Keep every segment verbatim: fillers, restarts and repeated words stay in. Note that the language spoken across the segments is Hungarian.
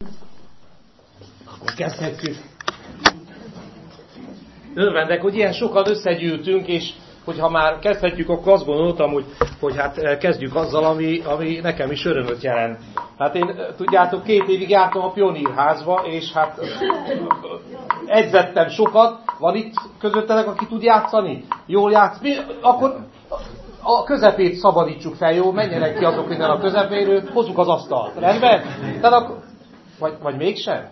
Akkor kezdhetjük. Örvendek, hogy ilyen sokan összegyűltünk, és hogyha már kezdhetjük, akkor azt gondoltam, hogy, hogy hát kezdjük azzal, ami, ami nekem is örömöt jelent. Hát én, tudjátok, két évig jártam a Pionírházba, és hát edzettem sokat. Van itt közöttetek, aki tud játszani? Jól játsz? Mi? Akkor a közepét szabadítsuk fel, jó? Menjenek ki azok innen a közepéről, hozzuk az asztalt. Rendben? Tehát akkor... Vagy, vagy mégsem?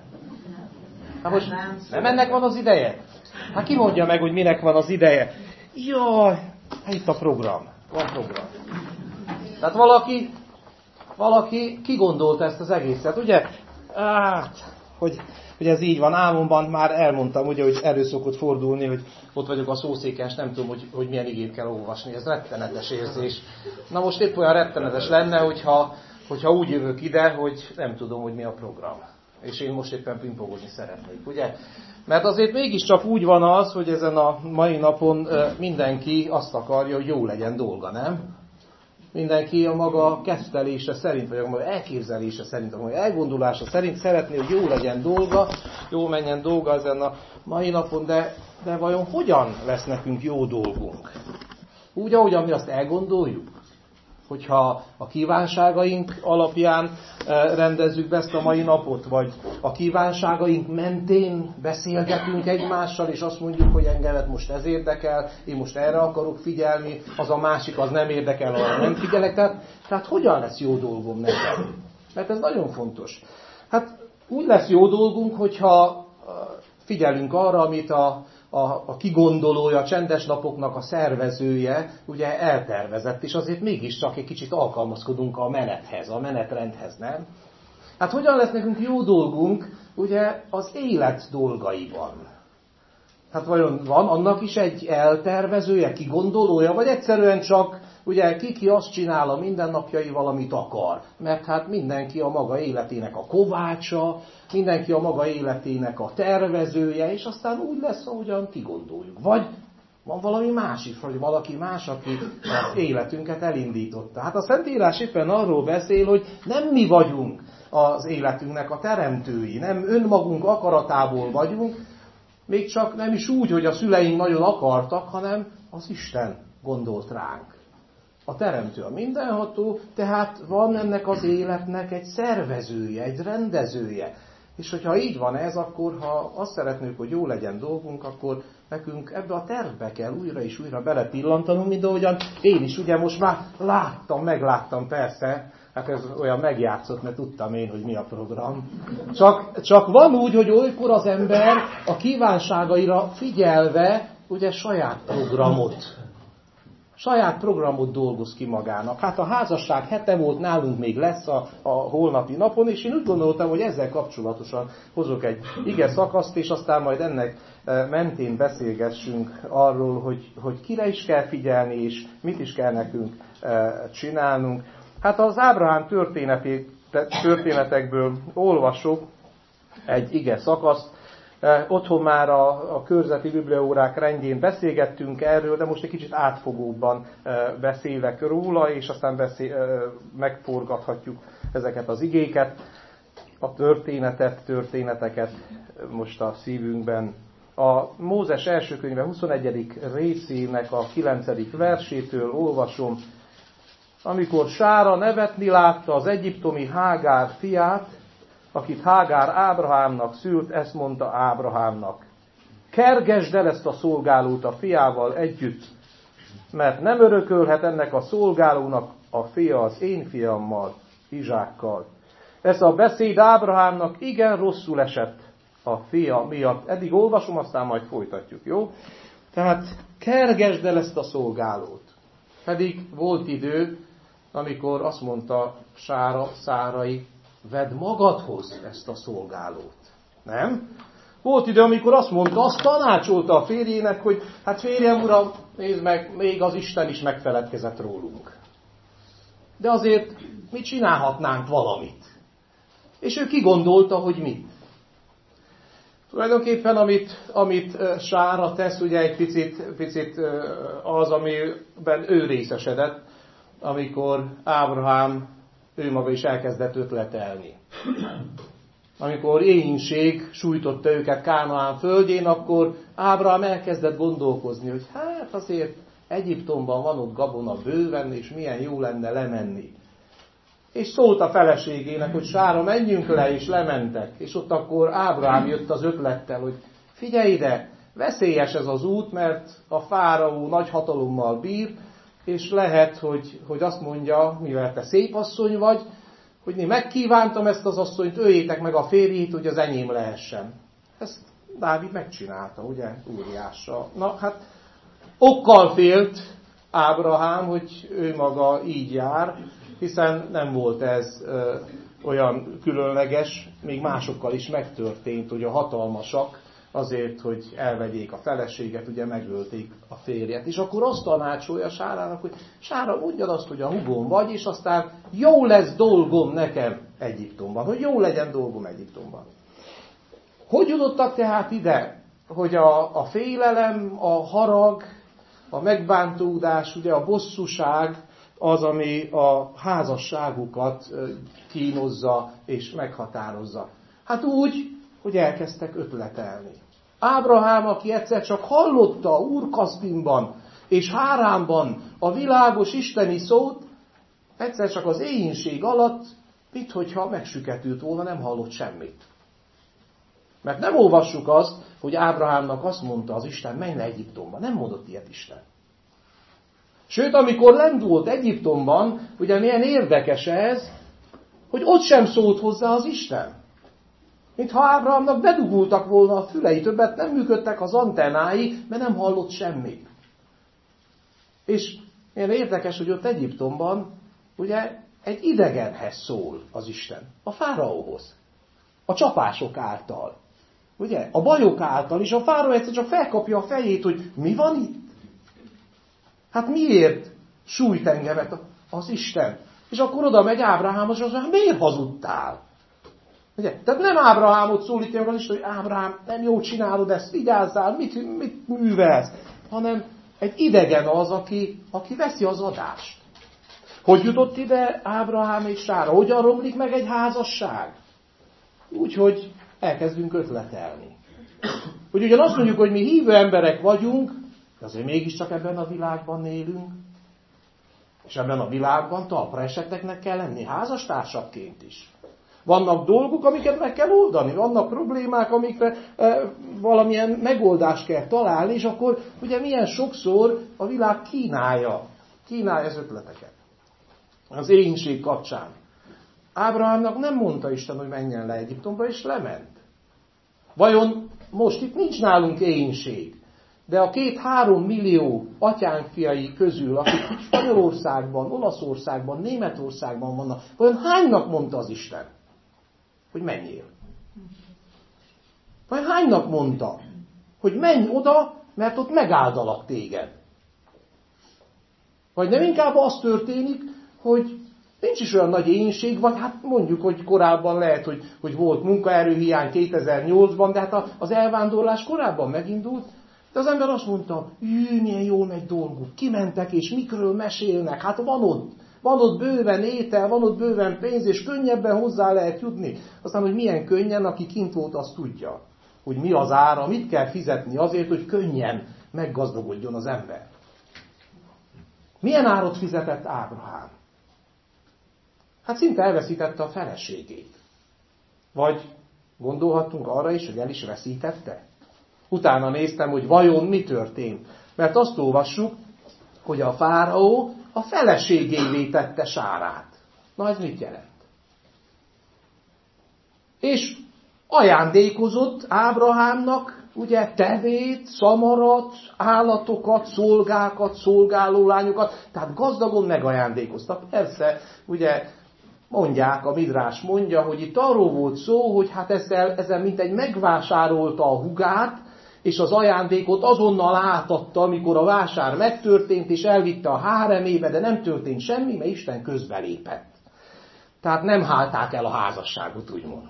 Hát most nem ennek van az ideje? Hát ki mondja meg, hogy minek van az ideje? Jaj, hát itt a program. Van program. Tehát valaki, valaki kigondolta ezt az egészet, ugye? Hát, hogy, hogy ez így van. Álmomban már elmondtam, ugye, hogy elő szokott fordulni, hogy ott vagyok a szószéken, és nem tudom, hogy, hogy milyen igét kell olvasni. Ez rettenetes érzés. Na most épp olyan rettenetes lenne, hogyha, hogyha úgy jövök ide, hogy nem tudom, hogy mi a program. És én most éppen pingpongozni szeretnék, ugye? Mert azért mégiscsak úgy van az, hogy ezen a mai napon mindenki azt akarja, hogy jó legyen dolga, nem? Mindenki a maga kezdelése szerint, vagy a maga elképzelése szerint, a maga elgondolása szerint szeretné, hogy jó legyen dolga, jó menjen dolga ezen a mai napon, de, de vajon hogyan lesz nekünk jó dolgunk? Úgy, ahogyan mi azt elgondoljuk? Hogyha a kívánságaink alapján rendezzük be ezt a mai napot, vagy a kívánságaink mentén beszélgetünk egymással, és azt mondjuk, hogy engemet most ez érdekel, én most erre akarok figyelni, az a másik az nem érdekel, arra nem figyelek. Tehát, tehát hogyan lesz jó dolgom nekem? Mert ez nagyon fontos. Hát úgy lesz jó dolgunk, hogyha figyelünk arra, amit a A, a kigondolója, a csendes napoknak a szervezője ugye eltervezett, és azért mégiscsak egy kicsit alkalmazkodunk a menethez, a menetrendhez, nem? Hát hogyan lesz nekünk jó dolgunk ugye az élet dolgaiban? Hát vajon van annak is egy eltervezője, kigondolója, vagy egyszerűen csak ugye ki-ki azt csinál a mindennapjaival, amit akar? Mert hát mindenki a maga életének a kovácsa, mindenki a maga életének a tervezője, és aztán úgy lesz, ahogyan kigondoljuk. Vagy van valami másik, vagy valaki más, aki az életünket elindította. Hát a Szentírás éppen arról beszél, hogy nem mi vagyunk az életünknek a teremtői, nem önmagunk akaratából vagyunk, még csak nem is úgy, hogy a szüleink nagyon akartak, hanem az Isten gondolt ránk. A teremtő, a mindenható, tehát van ennek az életnek egy szervezője, egy rendezője. És hogyha így van ez, akkor ha azt szeretnénk, hogy jó legyen dolgunk, akkor nekünk ebbe a tervbe kell újra és újra belepillantanunk, mint ahogyan én is ugye most már láttam, megláttam persze, hát ez olyan megjátszott, mert tudtam én, hogy mi a program. Csak, csak van úgy, hogy olykor az ember a kívánságaira figyelve ugye saját programot, saját programot dolgoz ki magának. Hát a házasság hete volt, nálunk még lesz a, a holnapi napon, és én úgy gondoltam, hogy ezzel kapcsolatosan hozok egy ige szakaszt, és aztán majd ennek mentén beszélgessünk arról, hogy, hogy kire is kell figyelni, és mit is kell nekünk csinálnunk. Hát az Ábrahám történetekből olvasok egy ige szakaszt. Otthon már a, a körzeti bibliaórák rendjén beszélgettünk erről, de most egy kicsit átfogóbban beszélek róla, és aztán beszél, megforgathatjuk ezeket az igéket, a történetet, történeteket most a szívünkben. A Mózes első könyve huszonegyedik részének a kilencedik versétől olvasom. Amikor Sára nevetni látta az egyiptomi Hágár fiát, akit Hágár Ábrahámnak szült, ezt mondta Ábrahámnak: kergesd el ezt a szolgálót a fiával együtt, mert nem örökölhet ennek a szolgálónak a fia az én fiammal, Izsákkal. Ez a beszéd Ábrahámnak igen rosszul esett a fia miatt. Eddig olvasom, aztán majd folytatjuk, jó? Tehát kergesd el ezt a szolgálót. Pedig volt idő, amikor azt mondta Sára, Szárai, vedd magadhoz ezt a szolgálót. Nem? Volt idő, amikor azt mondta, azt tanácsolta a férjének, hogy hát férjem uram, nézd meg, még az Isten is megfeledkezett rólunk. De azért mi csinálhatnánk valamit. És ő kigondolta, hogy mit. Tulajdonképpen amit, amit Sára tesz, ugye egy picit, picit az, amiben ő részesedett, amikor Ábrahám ő maga is elkezdett ötletelni. amikor éhínség sújtotta őket Kánaán földjén, akkor Ábrahám elkezdett gondolkozni, hogy hát azért Egyiptomban van ott gabona bőven, és milyen jó lenne lemenni. És szólt a feleségének, hogy Sára, menjünk le, és lementek. És ott akkor Ábrahám jött az ötlettel, hogy figyelj ide, veszélyes ez az út, mert a fáraó nagy hatalommal bír, és lehet, hogy, hogy azt mondja, mivel te szép asszony vagy, hogy én megkívántam ezt az asszonyt, öljétek meg a férjét, hogy az enyém lehessen. Ezt Dávid megcsinálta, ugye, Úriással. Na, hát okkal félt Ábrahám, hogy ő maga így jár, hiszen nem volt ez ö, olyan különleges, még másokkal is megtörtént, hogy a hatalmasak azért, hogy elvegyék a feleséget, ugye megölték a férjet. És akkor azt tanácsolja Sárának, hogy Sára, mondjad azt, hogy a hugom vagy, és aztán jó lesz dolgom nekem Egyiptomban, hogy jó legyen dolgom Egyiptomban. Hogy jutottak tehát ide, hogy a, a félelem, a harag, a megbántódás, ugye a bosszúság az, ami a házasságukat kínozza és meghatározza. Hát úgy, hogy elkezdtek ötletelni. Ábrahám, aki egyszer csak hallotta Úr-Kaszpinban és Háránban a világos isteni szót, egyszer csak az éhínség alatt, minthogyha megsüketült volna, nem hallott semmit. Mert nem olvassuk azt, hogy Ábrahámnak azt mondta az Isten, menj le Egyiptomba. Nem mondott ilyet Isten. Sőt, amikor lendült Egyiptomban, ugye milyen érdekes ez, hogy ott sem szólt hozzá az Isten. Mintha Ábrahámnak bedugultak volna a fülei, többet nem működtek az antennái, mert nem hallott semmit. És milyen érdekes, hogy ott Egyiptomban ugye egy idegenhez szól az Isten, a fáraóhoz, a csapások által, ugye, a bajok által, és a fáraó egyszer csak felkapja a fejét, hogy mi van itt? Hát miért sújt engemet az Isten? És akkor oda megy Ábrahámhoz, és azt mondja, miért hazudtál? Ugye? Tehát nem Ábrahámot szólítja meg az Isten, hogy Ábrahám, nem jól csinálod ezt, vigyázzál, mit, mit művelsz, hanem egy idegen az, aki, aki veszi az adást. Hogy jutott ide Ábrahám és Sára? Hogyan romlik meg egy házasság? Úgyhogy elkezdünk ötletelni. Hogy ugyan azt mondjuk, hogy mi hívő emberek vagyunk, de azért mégiscsak ebben a világban élünk, és ebben a világban talpra esetteknek kell lenni, házastársakként is. Vannak dolgok, amiket meg kell oldani, vannak problémák, amikre e, valamilyen megoldást kell találni, és akkor ugye milyen sokszor a világ kínálja, kínálja az ötleteket. Az éhínség kapcsán. Ábrahámnak nem mondta Isten, hogy menjen le Egyiptomba, és lement. Vajon most itt nincs nálunk éhínség, de a két-három millió atyánk fiai közül, akik Spanyolországban, Olaszországban, Németországban vannak, vajon hánynak mondta az Isten, hogy menjél? Vajon hánynak mondta, hogy menj oda, mert ott megáldalak téged? Vagy nem inkább az történik, hogy nincs is olyan nagy éhínség, vagy hát mondjuk, hogy korábban lehet, hogy, hogy volt munkaerőhiány kétezer-nyolcban, de hát az elvándorlás korábban megindult, de az ember azt mondta, jű, milyen jól megy dolguk, kimentek és mikről mesélnek, hát van ott, van ott bőven étel, van ott bőven pénz, és könnyebben hozzá lehet jutni. Aztán, hogy milyen könnyen, aki kint volt, azt tudja, hogy mi az ára, mit kell fizetni azért, hogy könnyen meggazdagodjon az ember. Milyen árat fizetett Ábrahám? Hát szinte elveszítette a feleségét. Vagy gondolhattunk arra is, hogy el is veszítette? Utána néztem, hogy vajon mi történt. Mert azt olvassuk, hogy a fáraó a feleségévé tette Sárát. Na ez mit jelent? És ajándékozott Ábrahámnak ugye tevét, szamarat, állatokat, szolgákat, szolgálólányokat, tehát gazdagon megajándékoztak. Persze, ugye mondják, a Midrás mondja, hogy itt arról volt szó, hogy hát ezzel, ezzel mintegy megvásárolta a hugát, és az ajándékot azonnal átadta, amikor a vásár megtörtént, és elvitte a háremébe, de nem történt semmi, mert Isten közbelépett. Tehát nem hálták el a házasságot, úgymond.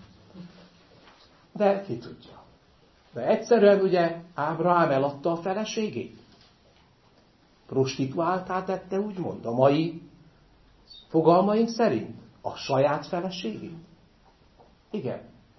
De ki tudja. De egyszerűen ugye Ábrahám eladta a feleségét. Prostituáltá tette, úgymond, a mai fogalmaink szerint a saját feleségét. Igen.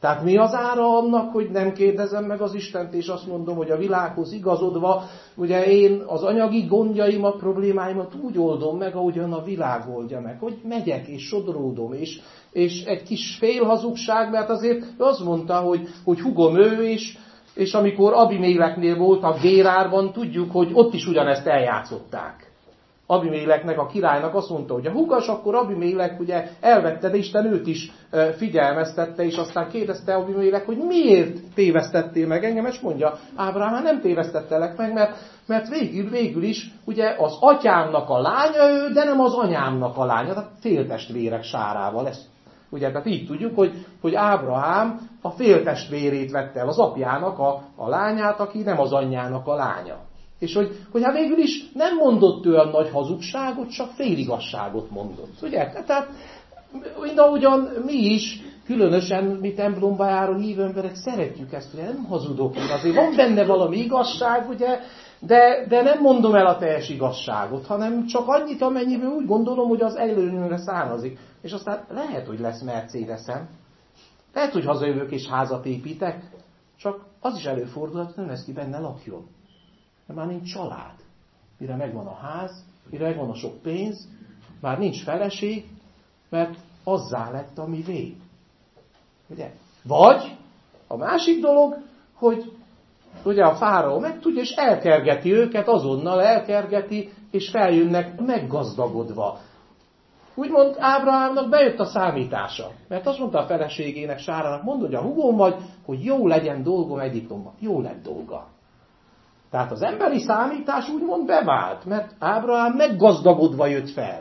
Tehát mi az ára annak, hogy nem kérdezem meg az Istent, és azt mondom, hogy a világhoz igazodva, ugye én az anyagi gondjaimat, problémáimat úgy oldom meg, ahogyan a világ oldja meg, hogy megyek és sodródom, és, és egy kis félhazugság, mert azért azt mondta, hogy, hogy hugom ő is, és amikor Abiméleknél voltak Gérárban, tudjuk, hogy ott is ugyanezt eljátszották. Abiméleknek, a királynak azt mondta, hogy a húgas, akkor Abimélek ugye elvette, de Isten őt is figyelmeztette, és aztán kérdezte Abimélek, hogy miért tévesztettél meg engem, és mondja, Ábrahám, nem tévesztettelek meg, mert, mert végül, végül is ugye az atyámnak a lánya ő, de nem az anyámnak a lánya, tehát féltestvérek sárával. Ezt, ugye, tehát így tudjuk, hogy, hogy Ábrahám a féltestvérét vette el, az apjának a, a lányát, aki nem az anyjának a lánya. És hogy, hogy hát végül is nem mondott olyan nagy hazugságot, csak féligasságot mondott. Ugye? Tehát mindahogyan mi is, különösen mi templomba járó hívő emberek szeretjük ezt, hogy nem hazudok én. Azért van benne valami igazság, ugye, de, de nem mondom el a teljes igazságot, hanem csak annyit, amennyiből úgy gondolom, hogy az előnyömre származik. És aztán lehet, hogy lesz Mercedesem, lehet, hogy hazajövök és házat építek, csak az is előfordul, hogy nem lesz ki benne lakjon. De már nincs család. Mire megvan a ház, mire megvan a sok pénz, már nincs feleség, mert azzá lett a mivé. Ugye? Vagy a másik dolog, hogy ugye a fáraó megtudja, és elkergeti őket, azonnal elkergeti, és feljönnek meggazdagodva. Úgymond Ábrahámnak bejött a számítása. Mert azt mondta a feleségének, Sárának, mondd, hogy a hugom vagy, hogy jó legyen dolgom Egyiptomban. Jó lett dolga. Tehát az emberi számítás úgymond bevált, mert Ábrahám meggazdagodva jött fel.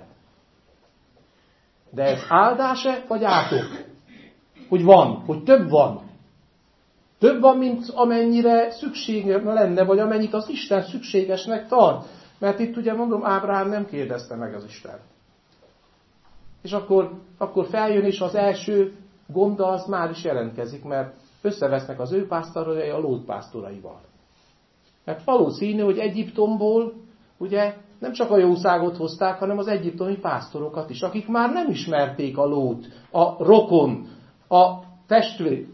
De ez áldás-e, vagy átok? Hogy van, hogy több van. Több van, mint amennyire szüksége lenne, vagy amennyit az Isten szükségesnek tart. Mert itt ugye mondom, Ábrahám nem kérdezte meg az Isten. És akkor, akkor feljön, és az első gonda az már is jelentkezik, mert összevesznek az ő pásztorai a Lót pásztoraival. Mert valószínű, hogy Egyiptomból ugye nem csak a jószágot hozták, hanem az egyiptomi pásztorokat is, akik már nem ismerték a Lót, a rokon, a testvér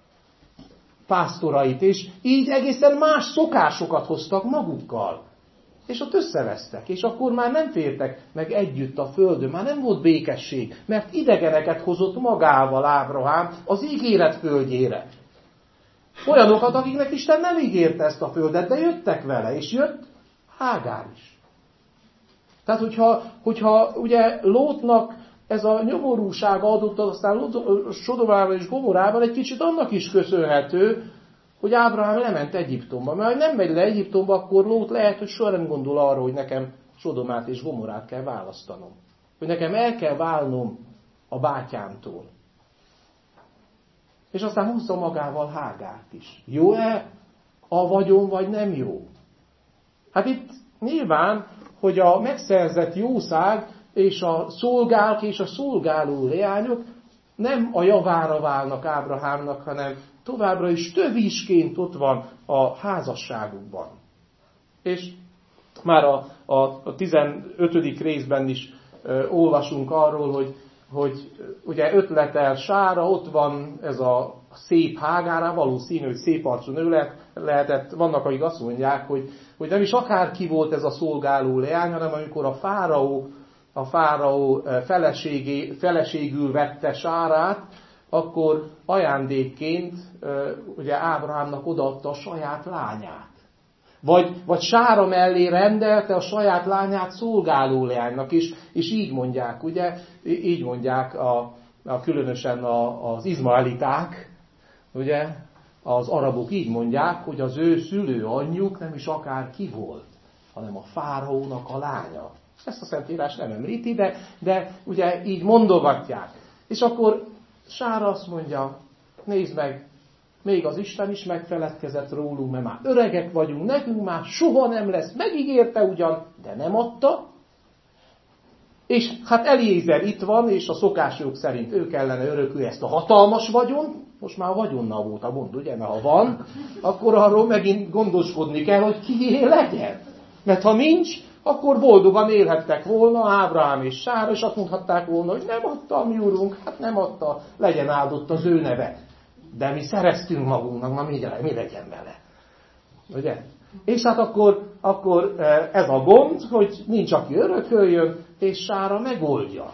pásztorait, és így egészen más szokásokat hoztak magukkal. És ott összevesztek, és akkor már nem fértek meg együtt a földön, már nem volt békesség, mert idegeneket hozott magával Ábrahám az ígéret földjére. Olyanokat, akiknek Isten nem ígérte ezt a földet, de jöttek vele, és jött Hágár is. Tehát, hogyha, hogyha ugye Lótnak ez a nyomorúsága adott, aztán Sodomával és Gomorrával egy kicsit annak is köszönhető, hogy Ábrahám lement Egyiptomba. Mert ha nem megy le Egyiptomba, akkor Lót lehet, hogy soha nem gondol arra, hogy nekem Sodomát és Gomorrát kell választanom. Hogy nekem el kell válnom a bátyámtól. És aztán húzza magával Hágárt is. Jó-e a vagyon, vagy nem jó? Hát itt nyilván, hogy a megszerzett jószág és a szolgálk és a szolgáló leányok nem a javára válnak Ábrahámnak, hanem továbbra is tövisként ott van a házasságukban. És már a, a, a tizenötödik részben is ö, olvasunk arról, hogy, hogy ugye ötletel Sára, ott van ez a szép Hágára, valószínű, hogy szép arcú nő lehet, lehetett, vannak, akik azt mondják, hogy, hogy nem is akárki volt ez a szolgáló leány, hanem amikor a fáraó, a fáraó feleségül vette Sárát, akkor ajándékként ugye Ábrahámnak odaadta a saját lányát. Vagy, vagy Sára mellé rendelte a saját lányát szolgáló leánynak is, és így mondják, ugye, így mondják a, a különösen a, az izmaeliták, ugye, az arabok így mondják, hogy az ő szülő anyjuk nem is akár ki volt, hanem a fáraónak a lánya. Ezt a Szentírás nem említi, de, de ugye így mondogatják. És akkor Sára azt mondja, nézd meg, még az Isten is megfeledkezett rólunk, mert már öregek vagyunk, nekünk már soha nem lesz, megígérte ugyan, de nem adta. És hát Eliézer itt van, és a szokásjog szerint ő kellene örökülni ezt a hatalmas vagyon, most már a vagyonnal volt a gond, ugye, mert ha van, akkor arról megint gondoskodni kell, hogy kié legyen. Mert ha nincs, akkor boldogan élhettek volna Ábrahám és Sára, és azt mondhatták volna, hogy nem adta a mi úrunk, hát nem adta, legyen áldott az ő neve. de mi szereztünk magunknak, na mi, mi legyen vele. Ugye? És hát akkor, akkor ez a gond, hogy nincs, aki örököljön, és Sára megoldja.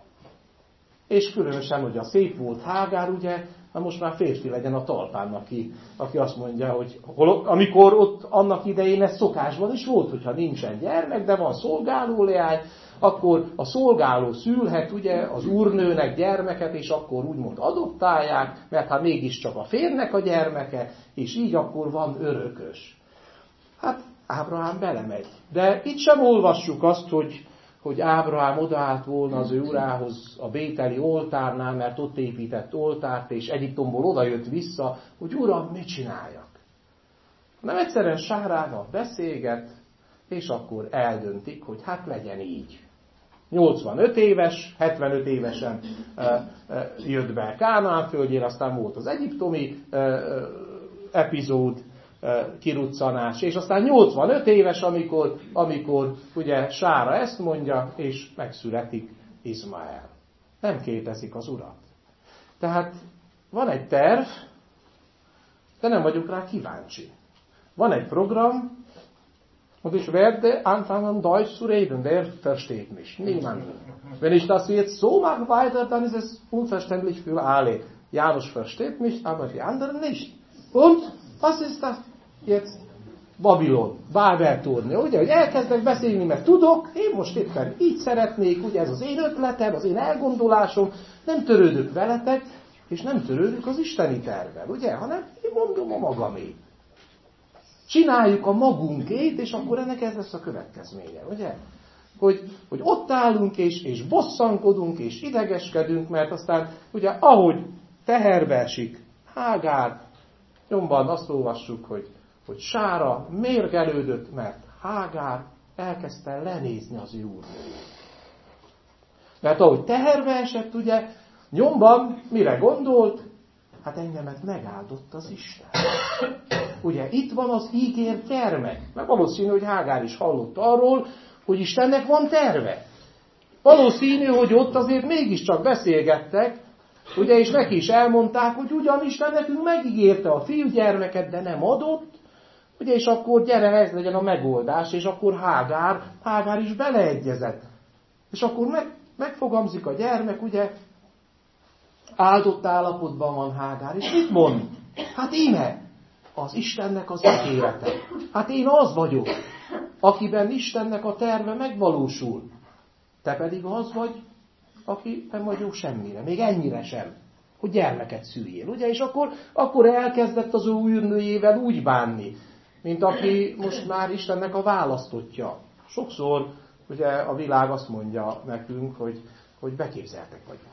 És különösen, hogy a szép volt Hágár, ugye, na most már férfi legyen a talpán, aki, aki azt mondja, hogy hol, amikor ott annak idején ez szokásban is volt, hogyha nincsen gyermek, de van szolgáló leány, akkor a szolgáló szülhet ugye az úrnőnek gyermeket, és akkor úgymond adoptálják, mert hát mégiscsak a férnek a gyermeke, és így akkor van örökös. Hát Ábrahám belemegy. De itt sem olvassuk azt, hogy, hogy Ábrahám odaállt volna az ő urához a bételi oltárnál, mert ott épített oltárt, és Egyiptomból odajött vissza, hogy uram, mit csináljak. Nem egyszerűen Sárával beszélget, és akkor eldöntik, hogy hát legyen így. nyolcvanöt éves, hetvenöt évesen e, e, jött be Kánaán földjén, aztán volt az egyiptomi e, e, epizód, e, kiruccanás, és aztán nyolcvanöt éves, amikor, amikor ugye Sára ezt mondja, és megszületik Izmael. Nem kétezik az urat. Tehát van egy terv, de nem vagyunk rá kíváncsi. Van egy program, und ich werde anfangen Deutsch zu reden. Wer versteht mich? Niemand. Wenn ich das jetzt so mache weiter, dann ist es unverständlich für alle. János versteht mich, aber die anderen nicht. Und was ist das jetzt? Babilon, Bábel-tornya, ugye, hogy elkezdek beszélni, mert tudok, én most éppen így szeretnék, ugye ez az én ötletem, az én elgondolásom, nem törődök veletek, és nem törődök az isteni tervvel, ugye, hanem én mondom a magamét. Csináljuk a magunkét, és akkor ennek ez lesz a következménye, ugye? Hogy, hogy ott állunk, és, és bosszankodunk, és idegeskedünk, mert aztán, ugye, ahogy teherbe esik Hágár, nyomban azt olvassuk, hogy, hogy Sára mérgelődött, mert Hágár elkezdte lenézni az ő úrnőjét. Mert ahogy teherbe esett, ugye, nyomban mire gondolt? Hát engemet megáldott az Isten. Ugye itt van az ígért gyermek. Mert valószínű, hogy Hágár is hallott arról, hogy Istennek van terve. Valószínű, hogy ott azért mégiscsak beszélgettek, ugye, és neki is elmondták, hogy ugyan Isten nekünk megígérte a fiúgyermeket, de nem adott, ugye, és akkor gyere, ez legyen a megoldás, és akkor Hágár, Hágár is beleegyezett. És akkor meg, megfogamzik a gyermek, ugye, áldott állapotban van Hágár, és mit mond? Hát íme, az Istennek az ígérete. Hát én az vagyok, akiben Istennek a terve megvalósul. Te pedig az vagy, aki nem vagyok semmire, még ennyire sem, hogy gyermeket szüljél. Ugye? És akkor, akkor elkezdett az ő úrnőjével úgy bánni, mint aki most már Istennek a választottja. Sokszor ugye a világ azt mondja nekünk, hogy, hogy beképzeltek vagyunk.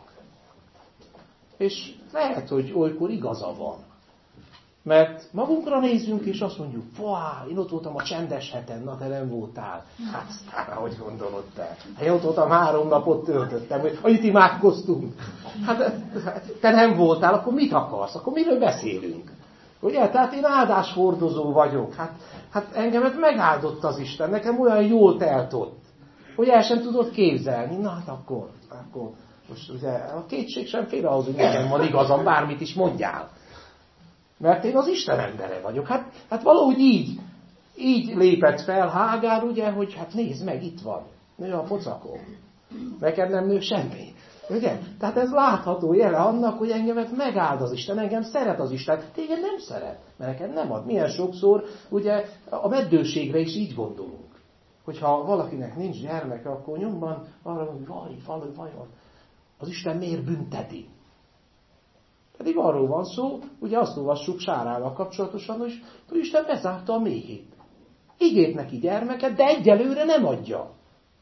És lehet, hogy olykor igaza van. Mert magunkra nézünk, és azt mondjuk, vá, én ott voltam a csendes heten, na te nem voltál. Hát aztán, ahogy gondolod te. Én ott voltam, három napot töltöttem, hogy itt imádkoztunk. Hát te nem voltál, akkor mit akarsz? Akkor miről beszélünk? Ugye? Tehát én áldáshordozó vagyok. Hát, hát engemet megáldott az Isten, nekem olyan jól telt ott, hogy el sem tudod képzelni. Na hát akkor, akkor most ugye a kétség sem fél ahhoz, hogy nekem van igazam, bármit is mondjál. Mert én az Isten embere vagyok. Hát, hát valahogy így, így lépett fel Hágár, ugye, hogy hát nézd meg, itt van. Nő a pocakom. Neked nem nő semmi. Ugye? Tehát ez látható jele annak, hogy engemet megáld az Isten, engem szeret az Isten, téged nem szeret, mert neked nem ad. Milyen sokszor, ugye, a meddőségre is így gondolunk. Hogyha valakinek nincs gyermeke, akkor nyomban arra mondjuk, vaj, vaj, vajon, az Isten miért bünteti? Pedig arról van szó, ugye azt olvassuk Sárával kapcsolatosan, hogy Isten bezárta a méhét. Ígért neki gyermeket, de egyelőre nem adja.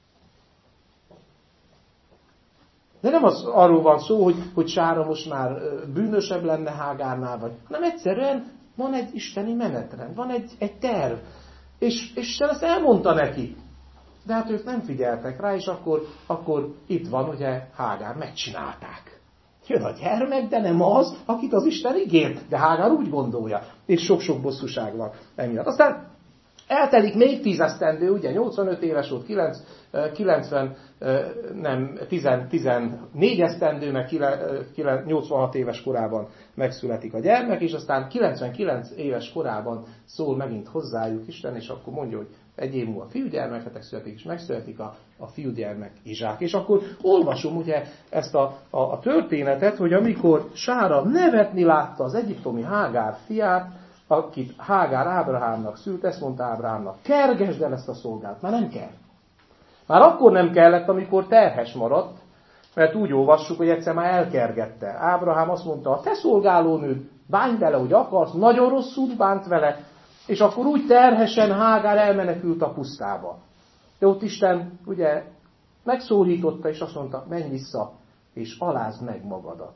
De nem az, arról van szó, hogy, hogy Sára most már bűnösebb lenne Hágárnál, vagy, hanem egyszerűen van egy isteni menetrend, van egy, egy terv. És, és Isten ezt elmondta neki. De hát ők nem figyeltek rá, és akkor, akkor itt van, ugye, Hágár, megcsinálták. Jön a gyermek, de nem az, akit az Isten ígért. De Hágár úgy gondolja. És sok-sok bosszúság van emiatt. Aztán Eltelik még tíz esztendő, ugye nyolcvanöt éves volt, kilencven, nem, tizennégy esztendő, meg nyolcvanhat éves korában megszületik a gyermek, és aztán kilencvenkilenc éves korában szól megint hozzájuk Isten, és akkor mondja, hogy egy év múlva fiúgyermeketek születik, és megszületik a, a fiúgyermek Izsák. És akkor olvasom ugye ezt a, a, a történetet, hogy amikor Sára nevetni látta az egyiptomi Hágár fiát, akit Hágár Ábrahámnak szült, ezt mondta Ábrahámnak, kergesd el ezt a szolgát, már nem kell. Már akkor nem kellett, amikor terhes maradt, mert úgy olvassuk, hogy egyszer már elkergette. Ábrahám azt mondta, a te szolgálónőd, bánj vele, hogy akarsz, nagyon rosszul bánt vele, és akkor úgy terhesen Hágár elmenekült a pusztába. De ott Isten ugye megszólította, és azt mondta, menj vissza, és alázd meg magadat.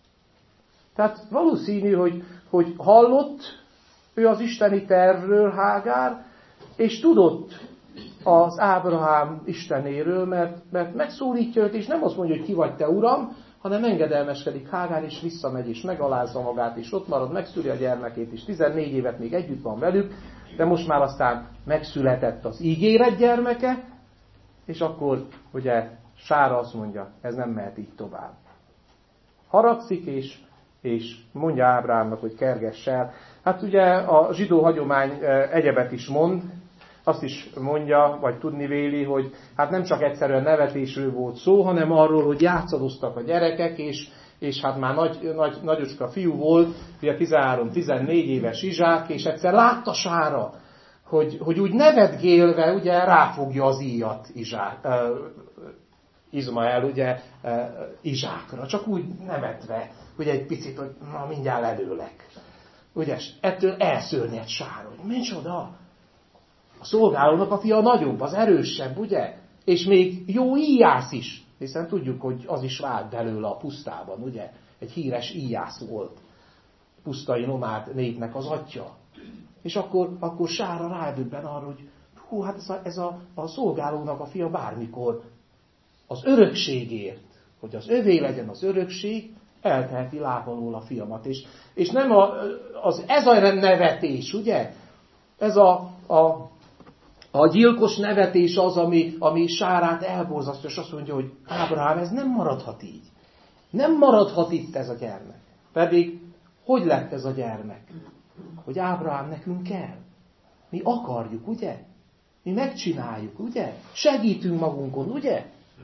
Tehát valószínű, hogy, hogy hallott ő az isteni tervről Hágár, és tudott az Ábrahám Istenéről, mert, mert megszólítja őt, és nem azt mondja, hogy ki vagy te, uram, hanem engedelmeskedik Hágár, és visszamegy, és megalázza magát, és ott marad, megszüli a gyermekét, és tizennégy évet még együtt van velük, de most már aztán megszületett az ígéret gyermeke, és akkor ugye Sára azt mondja, ez nem mehet így tovább. Haragszik, és, és mondja Ábrahámnak, hogy kergess el. Hát ugye a zsidó hagyomány egyebet is mond, azt is mondja, vagy tudni véli, hogy hát nem csak egyszerűen nevetésről volt szó, hanem arról, hogy játszadoztak a gyerekek, és, és hát már nagy, nagy, nagyocska fiú volt, ugye tizenhárom-tizennégy éves Izsák, és egyszer látta Sára, hogy, hogy úgy nevetgélve ugye ráfogja az íjat Izsák, uh, Izmael, ugye uh, Izsákra, csak úgy nevetve, ugye egy picit, hogy na mindjárt lelőlek. Ugye ettől elszörnyed Sára, hogy micsoda? A szolgálónak a fia nagyobb, az erősebb, ugye? És még jó íjász is, hiszen tudjuk, hogy az is vált belőle a pusztában, ugye? Egy híres íjász volt, pusztai nomád népnek az atya. És akkor, akkor Sára rádöbben arra, hogy hú, hát ez, a, ez a, a szolgálónak a fia bármikor az örökségért, hogy az övé legyen az örökség, elteheti lábalól a fiamat. És, és nem a, az, ez a nevetés, ugye? Ez a, a A gyilkos nevetés az, ami, ami Sárát elborzasztja, és azt mondja, hogy Ábrahám, ez nem maradhat így. Nem maradhat itt ez a gyermek. Pedig, hogy lett ez a gyermek? Hogy Ábrahám nekünk kell. Mi akarjuk, ugye? Mi megcsináljuk, ugye? Segítünk magunkon, ugye?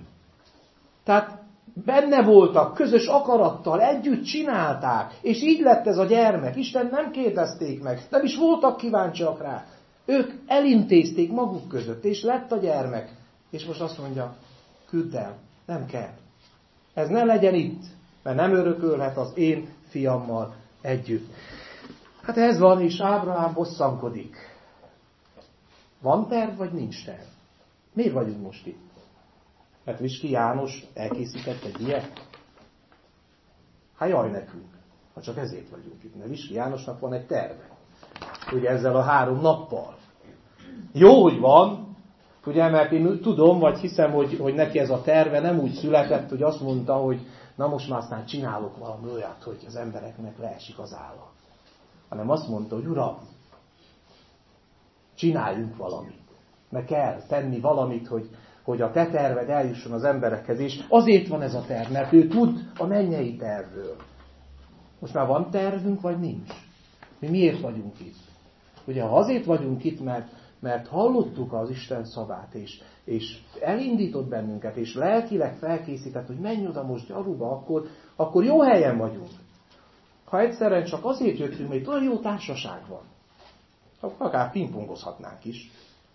Tehát benne voltak, közös akarattal, együtt csinálták, és így lett ez a gyermek. Isten nem kérdezték meg, nem is voltak kíváncsiak rá. Ők elintézték maguk között, és lett a gyermek. És most azt mondja, küldd el, nem kell. Ez ne legyen itt, mert nem örökölhet az én fiammal együtt. Hát ez van, és Ábrahám bosszankodik. Van terv, vagy nincs terv? Miért vagyunk most itt? Mert Viski János elkészített egy ilyet? Hát jaj nekünk, ha csak ezért vagyunk itt, mert Viski Jánosnak van egy terve. Ugye ezzel a három nappal. Jó, hogy van, ugye, mert én tudom, vagy hiszem, hogy, hogy neki ez a terve nem úgy született, hogy azt mondta, hogy na most már aztán csinálok valami olyat, hogy az embereknek leesik az álla. Hanem azt mondta, hogy uram, csináljunk valamit. Meg kell tenni valamit, hogy, hogy a te terved eljusson az emberekhez. És azért van ez a terv, mert ő tud a mennyei tervről. Most már van tervünk, vagy nincs? Mi miért vagyunk itt? Ugye, ha azért vagyunk itt, mert, mert hallottuk az Isten szavát, és, és elindított bennünket, és lelkileg felkészített, hogy menj oda most gyaruba, akkor, akkor jó helyen vagyunk. Ha egyszerűen csak azért jöttünk, mert olyan jó társaság van, akkor akár pingpongozhatnánk is.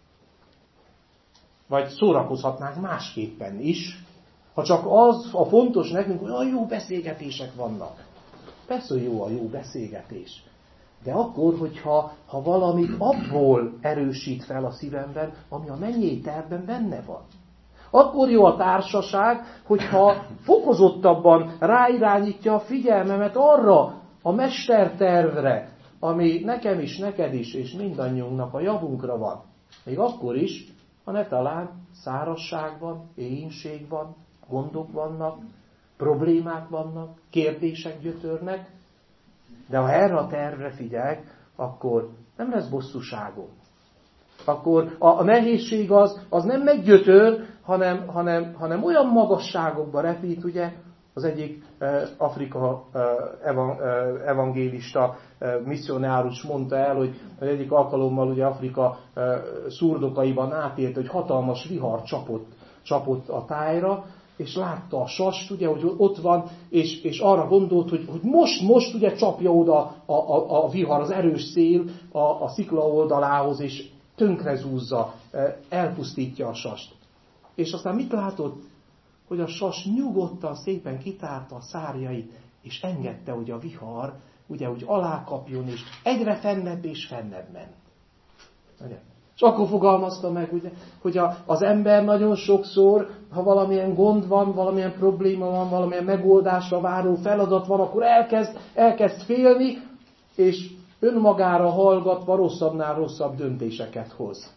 Vagy szórakozhatnánk másképpen is, ha csak az a fontos nekünk, hogy olyan jó beszélgetések vannak. Persze, hogy jó a jó beszélgetés. De akkor, hogyha ha valamit abból erősít fel a szívemben, ami a mennyei tervben benne van. Akkor jó a társaság, hogyha fokozottabban ráirányítja a figyelmemet arra a mestertervre, ami nekem is, neked is, és mindannyiunknak a javunkra van. Még akkor is, ha ne talán szárazság van, éhínség van, gondok vannak, problémák vannak, kérdések gyötörnek, de ha erre a tervre figyelek, akkor nem lesz bosszúságom. akkor a, a nehézség az, az nem meggyötör, hanem, hanem, hanem olyan magasságokba repít, ugye, az egyik eh, Afrika eh, evan, eh, evangélista eh, misszionárus mondta el, hogy egyik alkalommal ugye Afrika eh, szurdokaiban átért, hogy hatalmas vihar csapott, csapott a tájra, és látta a sast, ugye, hogy ott van, és, és arra gondolt, hogy, hogy most, most ugye csapja oda a, a, a vihar, az erős szél a, a szikla oldalához, és tönkrezúzza, elpusztítja a sast. És aztán mit látott? Hogy a sas nyugodtan, szépen kitárta a szárjait, és engedte, hogy a vihar, ugye, hogy alákapjon, és egyre fennebb és fennebb ment. Ugye? És akkor fogalmazta meg, ugye, hogy a, az ember nagyon sokszor, ha valamilyen gond van, valamilyen probléma van, valamilyen megoldásra váró feladat van, akkor elkezd, elkezd félni, és önmagára hallgatva rosszabbnál rosszabb döntéseket hoz.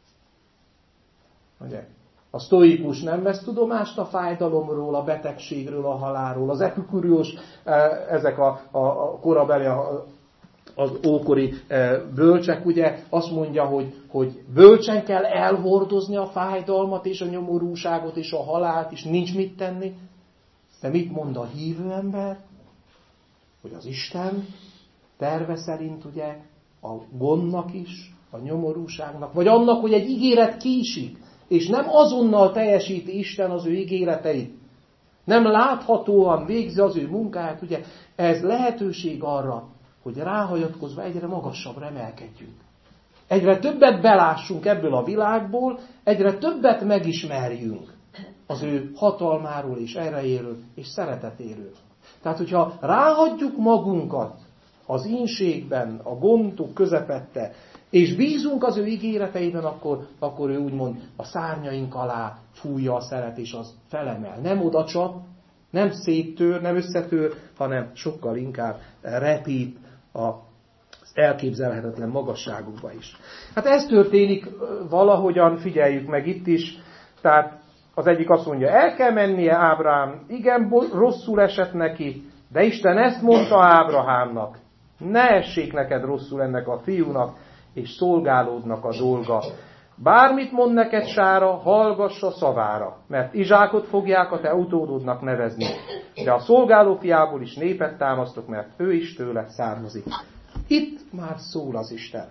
Ugye? A sztoikus nem vesz tudomást a fájdalomról, a betegségről, a halálról. Az epikúrius, ezek a, a, a korabeli, a, az ókori bölcsek, ugye azt mondja, hogy, hogy bölcsen kell elhordozni a fájdalmat és a nyomorúságot és a halált, és nincs mit tenni. De mit mond a hívő ember? Hogy az Isten terve szerint ugye a gondnak is, a nyomorúságnak, vagy annak, hogy egy ígéret késik, és nem azonnal teljesíti Isten az ő ígéreteit, nem láthatóan végzi az ő munkáját, ugye ez lehetőség arra, hogy ráhagyatkozva egyre magasabbra emelkedjünk. Egyre többet belássunk ebből a világból, egyre többet megismerjünk az ő hatalmáról és erejéről és szeretetéről. Tehát, hogyha ráhagyjuk magunkat az ínségben, a gondok közepette, és bízunk az ő ígéreteiben, akkor, akkor ő úgymond a szárnyaink alá fújja a szelet, és az felemel. Nem odacsap, nem széttör, nem összetör, hanem sokkal inkább repít az elképzelhetetlen magasságukba is. Hát ez történik valahogyan, figyeljük meg itt is, tehát az egyik azt mondja, el kell mennie Ábrahám, igen, rosszul esett neki, de Isten ezt mondta Ábrahámnak, ne essék neked rosszul ennek a fiúnak, és szolgálódnak a dolga. Bármit mond neked Sára, hallgass a szavára, mert Izsákot fogják a te utódodnak nevezni. De a szolgáló fiából is népet támasztok, mert ő is tőle származik. Itt már szól az Isten.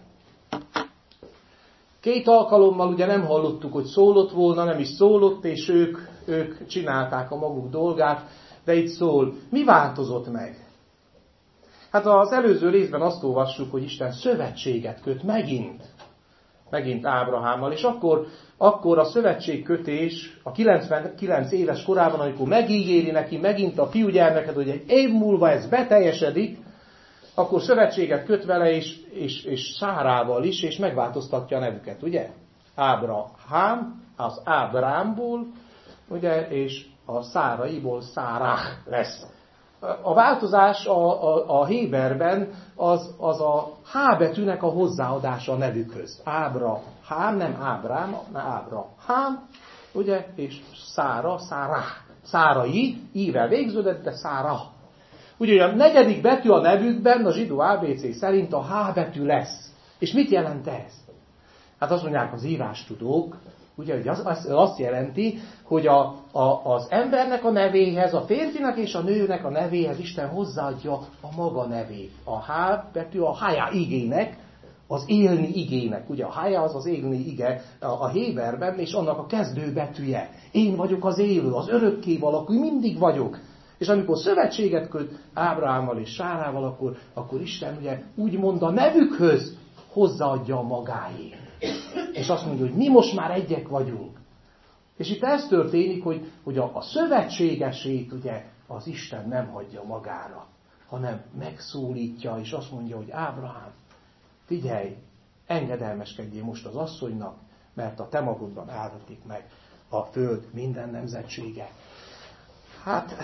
Két alkalommal ugye nem hallottuk, hogy szólott volna, nem is szólott, és ők, ők csinálták a maguk dolgát, de itt szól. Mi változott meg? Hát az előző részben azt olvassuk, hogy Isten szövetséget köt megint. Megint Ábrahámmal, és akkor, akkor a szövetségkötés a kilencvenkilenc éves korában, amikor megígéri neki megint a fiúgyermeket, hogy egy év múlva ez beteljesedik, akkor szövetséget köt vele, és, és, és Szárával is, és megváltoztatja a nevüket, ugye? Ábrahám, az Ábrámból, ugye, és a Száraiból Szárá lesz. A változás a, a, a Héberben az, az a H betűnek a hozzáadása a nevükhöz. Ábrahám, nem Ábrám, nem Ábrahám, ugye, és Szára, Szárá. Szárai, ível végződött, de Szára. Ugye a negyedik betű a nevükben, a zsidó á bé cé szerint a H betű lesz. És mit jelent ez? Hát azt mondják az írástudók, ugye, hogy az, az azt jelenti, hogy a, a, az embernek a nevéhez, a férfinak és a nőnek a nevéhez Isten hozzáadja a maga nevét. A H betű a hája igének, az élni igének. Ugye a hája az az élni ige a, a Héberben, és annak a kezdő betűje. Én vagyok az élő, az örökké valakú, mindig vagyok. És amikor szövetséget köt Ábrahámmal és Sárával, akkor, akkor Isten ugye úgy mond a nevükhöz hozzáadja a magáét. És azt mondja, hogy mi most már egyek vagyunk. És itt ez történik, hogy, hogy a, a szövetségesét ugye az Isten nem hagyja magára, hanem megszólítja, és azt mondja, hogy Ábrahám, figyelj, engedelmeskedjél most az asszonynak, mert a te magodban áldatik meg a föld minden nemzetsége. Hát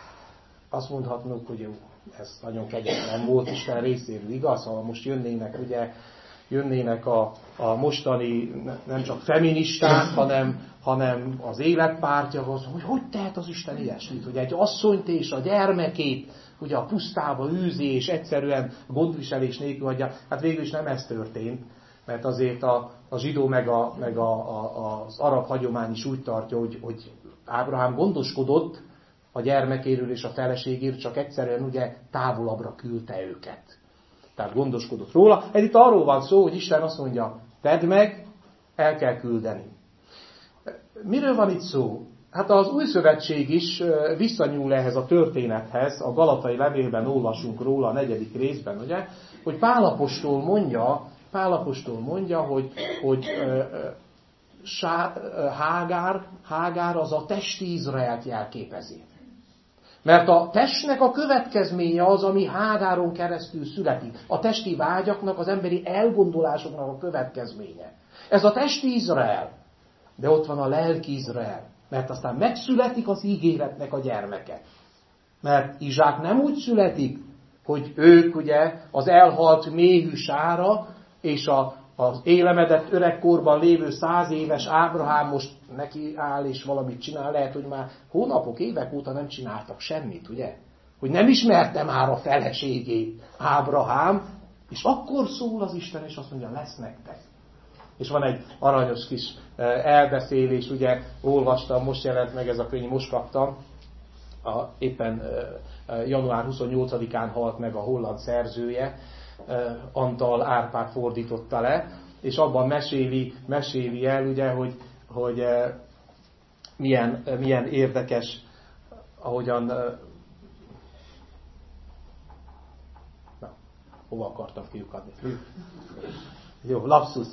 azt mondhatnunk, hogy jó, ez nagyon kegyetlen volt Isten részéről, igaz? Ha most jönnének ugye jönnének a, a mostani nem csak feministák, hanem, hanem az életpártja, az, hogy hogy tehet az Isten ilyesmit, hogy egy asszonyt és a gyermekét ugye a pusztába űzi, és egyszerűen gondviselés nélkül hagyja. Hát végül is nem ez történt. Mert azért a, a zsidó meg, a, meg a, a, az arab hagyomány is úgy tartja, hogy, hogy Ábrahám gondoskodott a gyermekéről és a feleségéről, csak egyszerűen ugye távolabbra küldte őket. Tehát gondoskodott róla. Ez itt arról van szó, hogy Isten azt mondja, tedd meg, el kell küldeni. Miről van itt szó? Hát az Új Szövetség is visszanyúl ehhez a történethez, a Galatai levélben olvasunk róla a negyedik részben, ugye, hogy Pál apostol mondja, Pál apostol mondja, hogy, hogy uh, Sá, uh, Hágár, Hágár az a testi Izraelt jelképezi. Mert a testnek a következménye az, ami Hágáron keresztül születik. A testi vágyaknak, az emberi elgondolásoknak a következménye. Ez a testi Izrael. De ott van a lelki Izrael. Mert aztán megszületik az ígéretnek a gyermeke. Mert Izsák nem úgy születik, hogy ők ugye az elhalt méhű sára, és a, az élemedett öregkorban lévő száz éves Ábrahám most neki áll és valamit csinál. Lehet, hogy már hónapok, évek óta nem csináltak semmit, ugye? Hogy nem ismerte már a feleségét Ábrahám, és akkor szól az Isten, és azt mondja, lesz nektek. És van egy aranyos kis elbeszélés, ugye olvastam, most jelent meg ez a könyv, most kaptam, a, éppen január huszonnyolcadikán halt meg a holland szerzője, Antal Árpád fordította le, és abban meséli, meséli el, ugye, hogy, hogy milyen, milyen érdekes, ahogyan... Na, hova akartam kiukadni? Jó, lapszusz.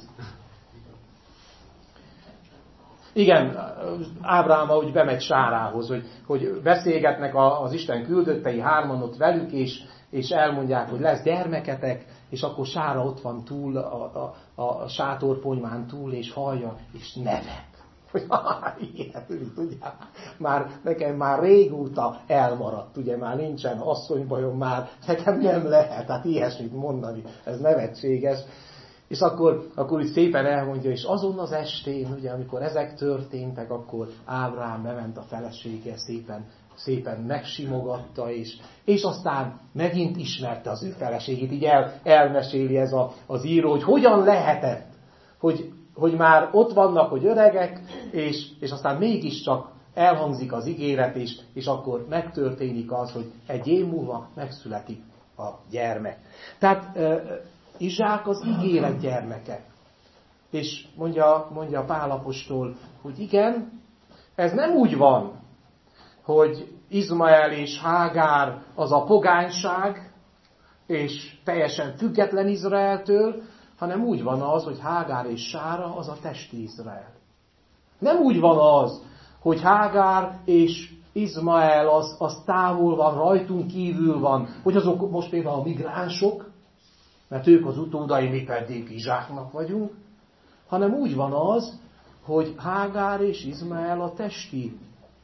Igen, Ábrahám úgy bemegy Sárához, hogy, hogy beszélgetnek az Isten küldöttei hárman ott velük, és, és elmondják, hogy lesz gyermeketek, és akkor Sára ott van túl, a, a, a sátorponymán túl, és hallja, és nevet. Hogy ilyet, ugye, már, nekem már régóta elmaradt, ugye már nincsen asszonybajom, már nekem nem lehet, hát ilyesmit mondani, ez nevetséges. És akkor, akkor úgy szépen elmondja, és azon az estén, ugye, amikor ezek történtek, akkor Ábrahám bement a felesége, szépen, szépen megsimogatta, és, és aztán megint ismerte az ő feleségét. Így el, elmeséli ez a, az író, hogy hogyan lehetett, hogy, hogy már ott vannak, hogy öregek, és, és aztán mégiscsak elhangzik az ígéret, és, és akkor megtörténik az, hogy egy év múlva megszületik a gyermek. Tehát Izsák az ígéret gyermeke. És mondja, mondja Pál apostol, hogy igen, ez nem úgy van, hogy Izmael és Hágár az a pogányság, és teljesen független Izraeltől, hanem úgy van az, hogy Hágár és Sára az a testi Izrael. Nem úgy van az, hogy Hágár és Izmael az, az távol van, rajtunk kívül van, hogy azok most például a migránsok, mert ők az utódai, mi pedig Izsáknak vagyunk, hanem úgy van az, hogy Hágár és Izmael a testi,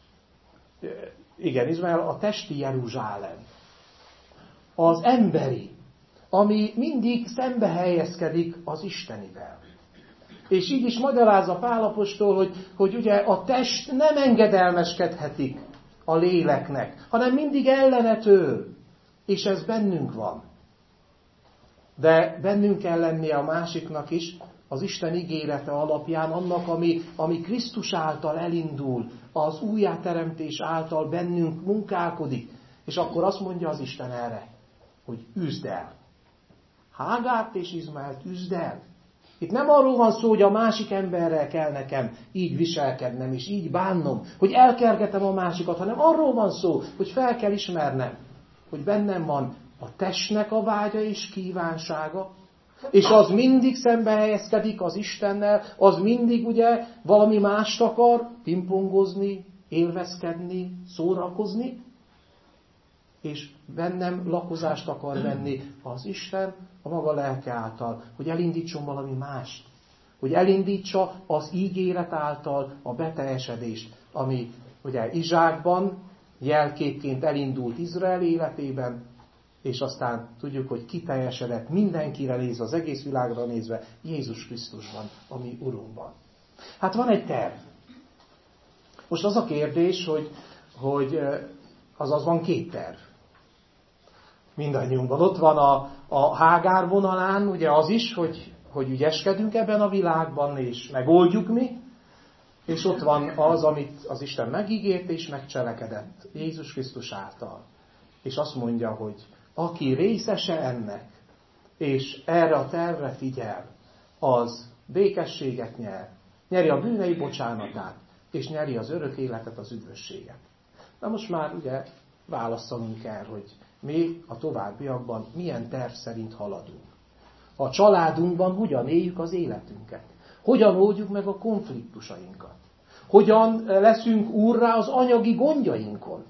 igen, Izmael a testi Jeruzsálem. Az emberi, ami mindig szembe helyezkedik az istenivel. És így is magyarázza Pál apostol, hogy, hogy ugye a test nem engedelmeskedhetik a léleknek, hanem mindig ellenetől. És ez bennünk van. De bennünk kell lennie a másiknak is, az Isten ígérete alapján, annak, ami, ami Krisztus által elindul, az újjáteremtés által bennünk munkálkodik. És akkor azt mondja az Isten erre, hogy üzd el. Hágárt és Izmaelt üzd el. Itt nem arról van szó, hogy a másik emberrel kell nekem így viselkednem, és így bánnom, hogy elkergetem a másikat, hanem arról van szó, hogy fel kell ismernem, hogy bennem van a testnek a vágya és kívánsága, és az mindig szembe helyezkedik az Istennel, az mindig ugye valami mást akar, pingpongozni, élvezkedni, szórakozni, és bennem lakozást akar venni az Isten a maga lelke által, hogy elindítson valami mást, hogy elindítsa az ígéret által a beteljesedést, ami ugye Izsákban jelképként elindult Izrael életében, és aztán tudjuk, hogy kiteljesedett mindenkire nézve, az egész világra nézve, Jézus Krisztusban, a mi Urunkban. Hát van egy terv. Most az a kérdés, hogy, hogy azaz van két terv. Mindannyiunkban. Ott van a, a Hágár vonalán, ugye az is, hogy hogy ügyeskedünk ebben a világban, és megoldjuk mi, és ott van az, amit az Isten megígért és megcselekedett Jézus Krisztus által. És azt mondja, hogy aki részese ennek, és erre a tervre figyel, az békességet nyer, nyeri a bűnei bocsánatát, és nyeri az örök életet, az üdvösséget. Na most már ugye választanunk kell, hogy mi a továbbiakban milyen terv szerint haladunk. A családunkban hogyan éljük az életünket. Hogyan oldjuk meg a konfliktusainkat. Hogyan leszünk úrrá az anyagi gondjainkon.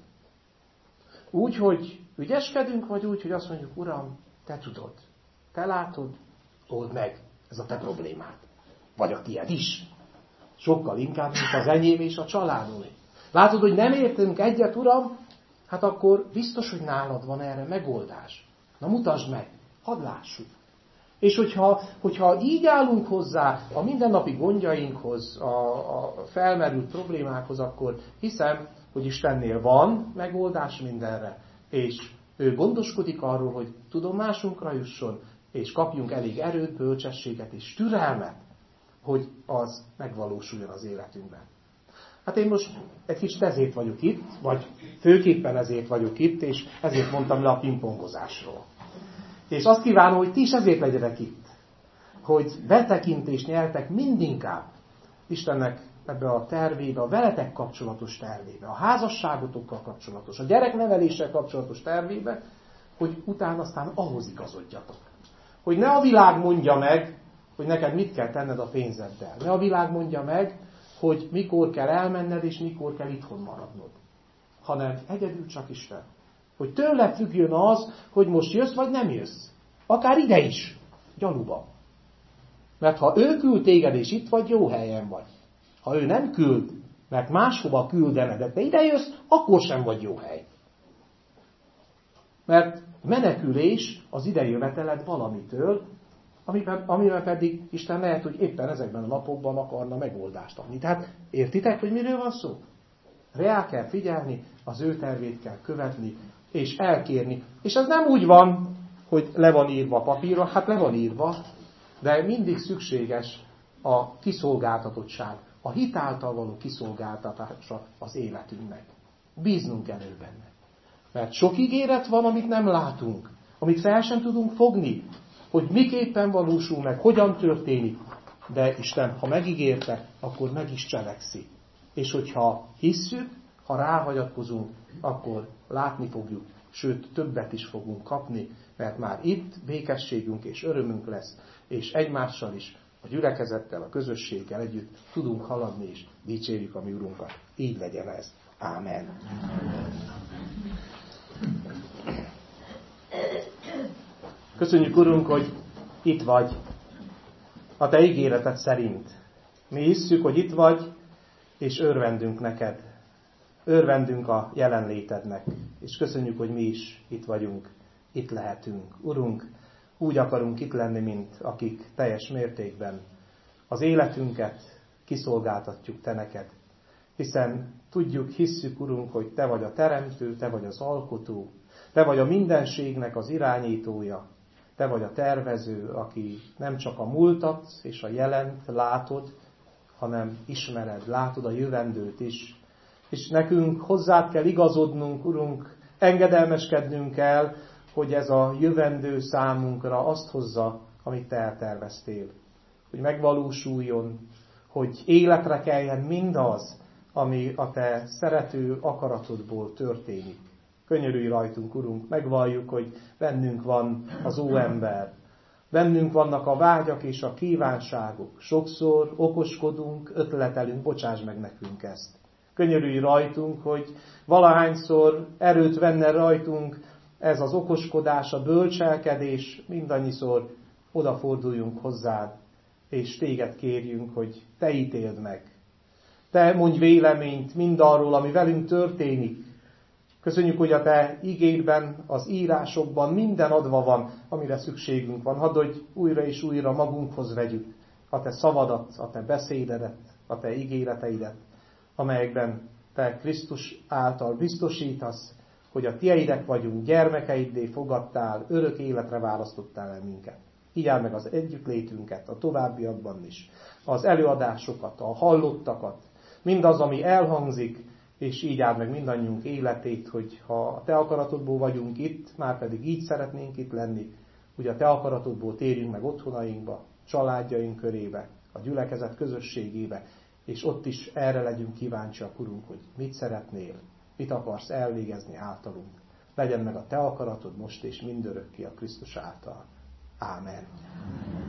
Úgy, hogy ügyeskedünk, vagy úgy, hogy azt mondjuk, Uram, te tudod, te látod, old meg, ez a te problémád. Vagy a tied is. Sokkal inkább, mint az enyém és a családomé. Látod, hogy nem értünk egyet, Uram, hát akkor biztos, hogy nálad van erre megoldás. Na mutasd meg, hadd lássuk. És hogyha, hogyha így állunk hozzá a mindennapi gondjainkhoz, a, a felmerült problémákhoz, akkor hiszem, hogy Istennél van megoldás mindenre, és ő gondoskodik arról, hogy tudomásunkra jusson, és kapjunk elég erőt, bölcsességet és türelmet, hogy az megvalósuljon az életünkben. Hát én most egy kicsit ezért vagyok itt, vagy főképpen ezért vagyok itt, és ezért mondtam le a pingpongozásról. És azt kívánom, hogy ti is ezért legyetek itt, hogy betekintést nyertek mindinkább Istennek ebbe a tervébe, a veletek kapcsolatos tervébe, a házasságotokkal kapcsolatos, a gyerekneveléssel kapcsolatos tervébe, hogy utána aztán ahhoz igazodjatok. Hogy ne a világ mondja meg, hogy neked mit kell tenned a pénzeddel. Ne a világ mondja meg, hogy mikor kell elmenned, és mikor kell itthon maradnod. Hanem egyedül csak Isten. Hogy tőle függjön az, hogy most jössz, vagy nem jössz. Akár ide is, gyanúba. Mert ha ő küld téged, és itt vagy, jó helyen vagy. Ha ő nem küld, mert máshova küldene, de te ide jössz, akkor sem vagy jó hely. Mert menekülés az idejöveteled valamitől, amiben, amiben pedig Isten lehet, hogy éppen ezekben a napokban akarna megoldást adni. Tehát értitek, hogy miről van szó? Rá kell figyelni, az ő tervét kell követni, és elkérni. És ez nem úgy van, hogy le van írva a papírra, hát le van írva, de mindig szükséges a kiszolgáltatottság, a hit által való kiszolgáltatása az életünknek. Bíznunk kell ő benne. Mert sok ígéret van, amit nem látunk, amit fel sem tudunk fogni, hogy miképpen valósul meg, hogyan történik. De Isten, ha megígérte, akkor meg is cselekszi. És hogyha hisszük, ha ráhagyatkozunk, akkor látni fogjuk, sőt többet is fogunk kapni, mert már itt békességünk és örömünk lesz, és egymással is, a gyülekezettel, a közösséggel együtt tudunk haladni, és dicsérjük a mi Urunkat. Így legyen ez. Ámen. Köszönjük, Urunk, hogy itt vagy, a Te ígéreted szerint. Mi hisszük, hogy itt vagy, és örvendünk neked. Örvendünk a jelenlétednek, és köszönjük, hogy mi is itt vagyunk, itt lehetünk. Urunk, úgy akarunk itt lenni, mint akik teljes mértékben az életünket kiszolgáltatjuk Te neked. Hiszen tudjuk, hisszük, Urunk, hogy Te vagy a teremtő, Te vagy az alkotó, Te vagy a mindenségnek az irányítója, Te vagy a tervező, aki nem csak a múltat és a jelent látod, hanem ismered, látod a jövendőt is. És nekünk hozzád kell igazodnunk, Urunk, engedelmeskednünk kell, hogy ez a jövendő számunkra azt hozza, amit Te elterveztél. Hogy megvalósuljon, hogy életre keljen mindaz, ami a Te szerető akaratodból történik. Könyörülj rajtunk, Urunk, megvalljuk, hogy bennünk van az óember. Bennünk vannak a vágyak és a kívánságok. Sokszor okoskodunk, ötletelünk, bocsáss meg nekünk ezt. Könyörülj rajtunk, hogy valahányszor erőt venne rajtunk ez az okoskodás, a bölcselkedés, mindannyiszor odaforduljunk hozzád, és téged kérjünk, hogy te ítéld meg. Te mondj véleményt mindarról, ami velünk történik. Köszönjük, hogy a te igédben, az írásokban minden adva van, amire szükségünk van. Hadd, hogy újra és újra magunkhoz vegyük a te szavadat, a te beszédedet, a te ígéreteidet, amelyekben te Krisztus által biztosítasz, hogy a tieidek vagyunk, gyermekeiddé fogadtál, örök életre választottál el minket. Így áld meg az együttlétünket, a továbbiakban is, az előadásokat, a hallottakat, mindaz, ami elhangzik, és így áld meg mindannyiunk életét, hogy ha a Te akaratodból vagyunk itt, már pedig így szeretnénk itt lenni, hogy a Te akaratodból térjünk meg otthonainkba, családjaink körébe, a gyülekezet közösségébe, és ott is erre legyünk kíváncsiak, Urunk, hogy mit szeretnél, mit akarsz elvégezni általunk. Legyen meg a Te akaratod most és mindörökké a Krisztus által. Ámen.